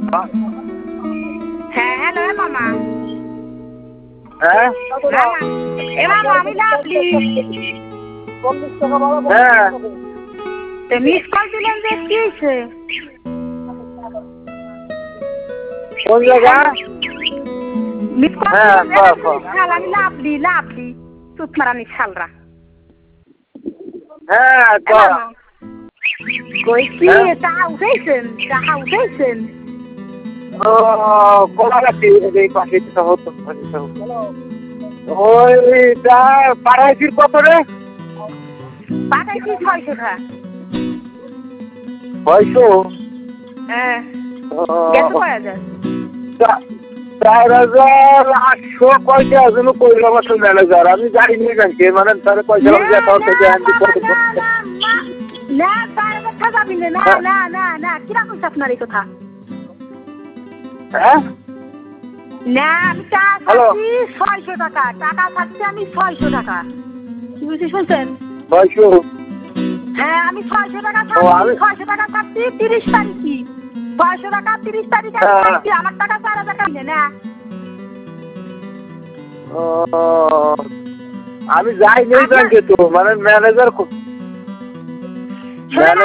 হ্যাঁ, হ্যালো মামা। হ্যাঁ এ মামা আমি লাভলি। হ্যাঁ মিস কল দিলেন যে কি হয়েছে? কোন জায়গা? মিস কল হ্যাঁ দিলেন আমি লাভলি লাভলি চুত মারানি শালরা। হ্যাঁ কই কি চাহা উঠেছেন? ও কলা গাছি এই পাশে হতো ওইটা পাড়াইছির কত রে? পাঠাইছি 600 টাকা। 600? হ্যাঁ গেছে কয় হাজার? 4,800 কয়টা যেন কইলাম আসলে ম্যানেজার আমি জানি ব্যাংকে মানে তারা পয়সা লাগে অ্যাকাউন্ট থেকে না 4,000 টাকা যাবি না কিরা কইছ আপনার এই কথা? হ্যাঁ না আমি টাকা চাচ্ছি 600 টাকা। টাকা চাচ্ছি আমি 600 টাকা। কি বুঝি শুনছেন? 600? হ্যাঁ আমি 600 টাকা চাচ্ছি। 600 টাকা চাচ্ছি 30 তারিখই। 600 টাকা 30 তারিখে চাচ্ছি। আমার টাকা 4,000 টাকা দিলে না। আমি যাই নেই ব্যাংকে তো মানে ম্যানেজার